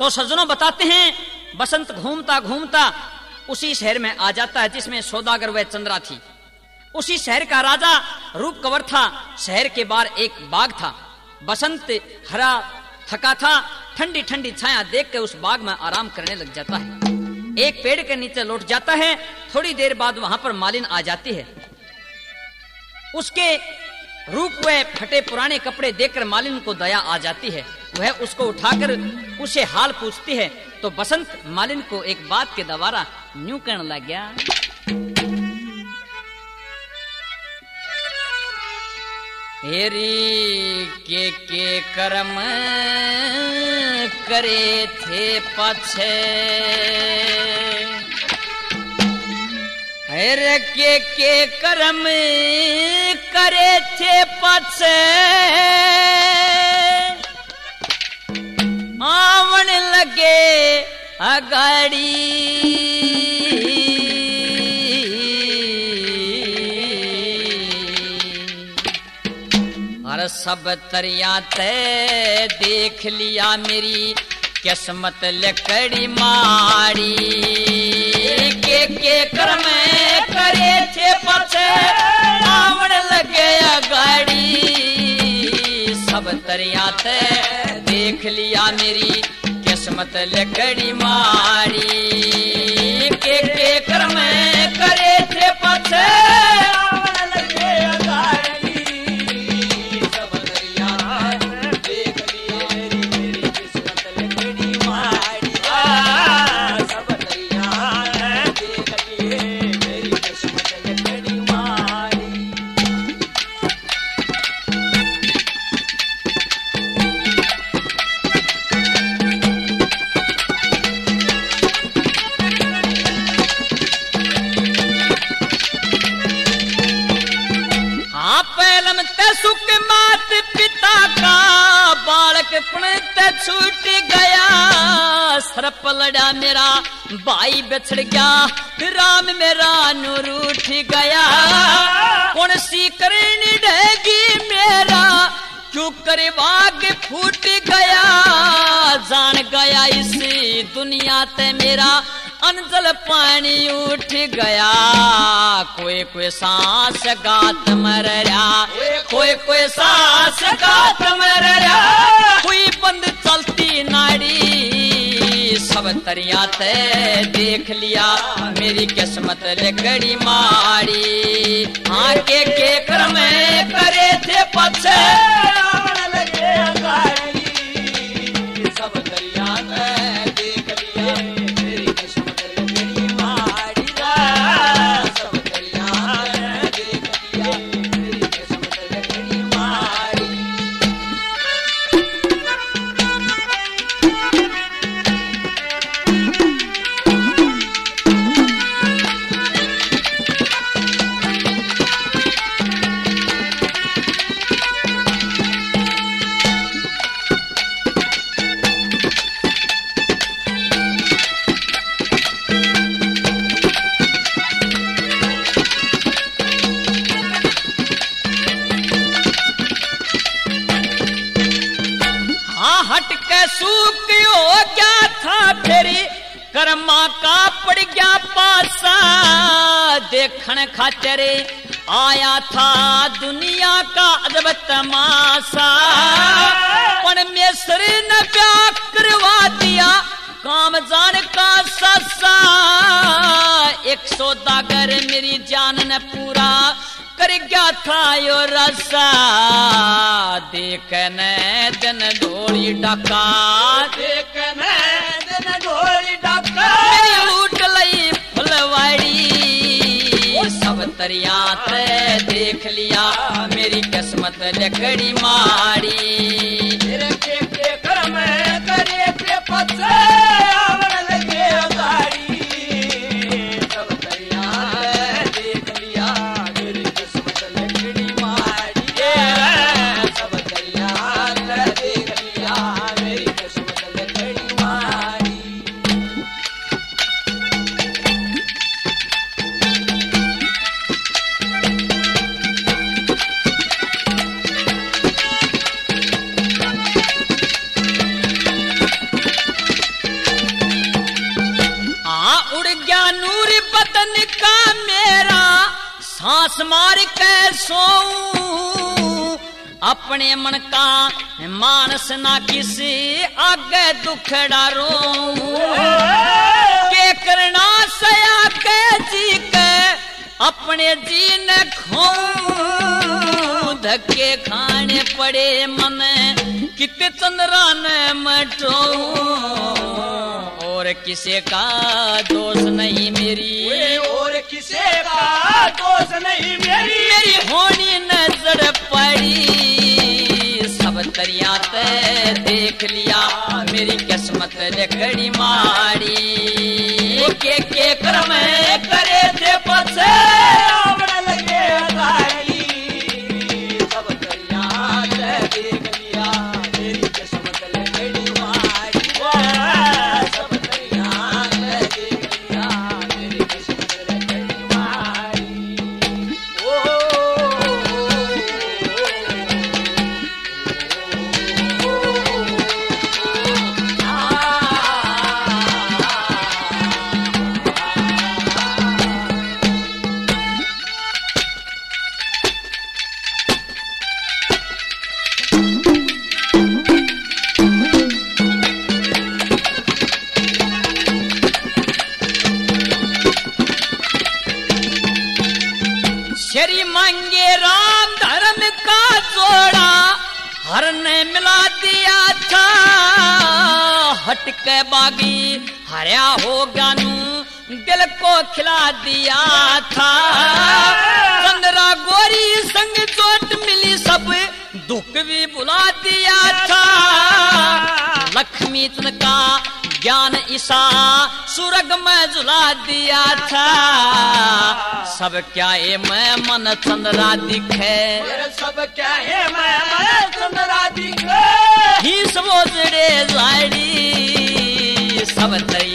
तो सज्जनों बताते हैं, बसंत घूमता घूमता उसी शहर में आ जाता है जिसमें सौदागर व चंद्रा थी। उसी शहर का राजा रूप कंवर था। शहर के बाहर एक बाग था। बसंत हरा थका था, ठंडी ठंडी छाया देखकर उस बाग में आराम करने लग जाता है। एक पेड़ के नीचे लौट जाता है। थोड़ी देर बाद वहां पर मालिन आ जाती है। उसके रूप व फटे पुराने कपड़े देखकर मालिन को दया आ जाती है। वह उसको उठाकर उसे हाल पूछती है। तो बसंत मालिन को एक बात के द्वारा न्यू कहने लग गया, हेरी के कर्म करे थे पछे, हेरे के कर्म करे थे पछे, आवन लगे अगाड़ी, और सब तरिया ते देख लिया मेरी किस्मत लकड़ी मारी, के कर्म करे थे पछे, आवन लगे अगाड़ी, सब तरिया ते देख लिया मेरी किस्मत लकड़ी मारी, के कर्म करे थे पछे, आवन लगे अगाड़ी, सब तरिया देख लिया मेरी किस्मत लकड़ी मारी, सब तरिया देख लिए मेरी किस्मत लकड़ी मारी। सुख मात पिता का बालक पुणत छूट गया, सरप लड़ा मेरा भाई बिछड़ गया, राम मेरा नूर उठ गया, कौन सी करनी ढेगी मेरा, क्यों करे बाग फूट गया, जान गया इसी दुनिया ते मेरा अंजल पानी उठ गया, कोई कोई सांस गात मर रहा, कोई सांस गात मर रहा, कोई बंद चलती नाड़ी, सब तरिया ते देख लिया मेरी किस्मत लकड़ी मारी, हाँ के कर्म करे थे पछे, आवन लगे अगाड़ी, सब तरिया ते देख लिया मेरी किस्मत लकड़ी मारी, सब तरिया देख लिया मेरी किस्मत लकड़ी मारी। सूख हो गया था फेरी कर्मा का पड़ गया पासा, देखण खातिर आया था दुनिया का अजब तमाशा, परमेश्वर ने ब्याह करवा दिया काम जान का ससा, एक सौदागर मेरी जान ने पूरा कर गया था यो रसा, देखने दिन ढोली डाका, देखने दिन ढोली डाका, लूट लई फुलवाड़ी, सब तरिया ते देख लिया मेरी किस्मत लकड़ी मारी, के कर्म करे थे पछे, आवन लगे अगाड़ी, सब तरिया देख लिया मेरी किस्मत लकड़ी मारी, सब तरिया देख लिया मेरी किस्मत लकड़ी मारी। सांस मार के सोऊं, अपने मन का मानस ना किसी आगे दुखड़ा रोऊं। के करना सया के जी के अपने जी ने खोऊं, धक्के खाने पड़े मन कितने चंद्रा ने मटोऊं। और किसी का दोष नहीं मेरी, और किसी का दोष नहीं मेरी, मेरी होनी नजर पड़ी। सब दरिया ते देख लिया, मेरी किस्मत ने कड़ी मारी। के कर्म करे थे पछे रावण लगे दाई। सब दरिया ते देख लिया, मेरी किस्मत ने कड़ी मारी। सब दरिया ते देख लिया, मेरी किस्मत ने कड़ी मारी। श्री मांगे राम धर्म का जोड़ा, हर ने मिला दिया था। हट के बागी हरिया हो गानू, दिल को खिला दिया था। चंद्रा गोरी संग चोट मिली, सब दुख भी बुला दिया था। लक्ष्मी का ज्ञान ईसा सुरग में झुला दिया था। सब क्या है मैं मन चंद्रा दिखे, सब क्या है मैं चंद्रा दिखे। ही सब जड़े लाड़ी, सब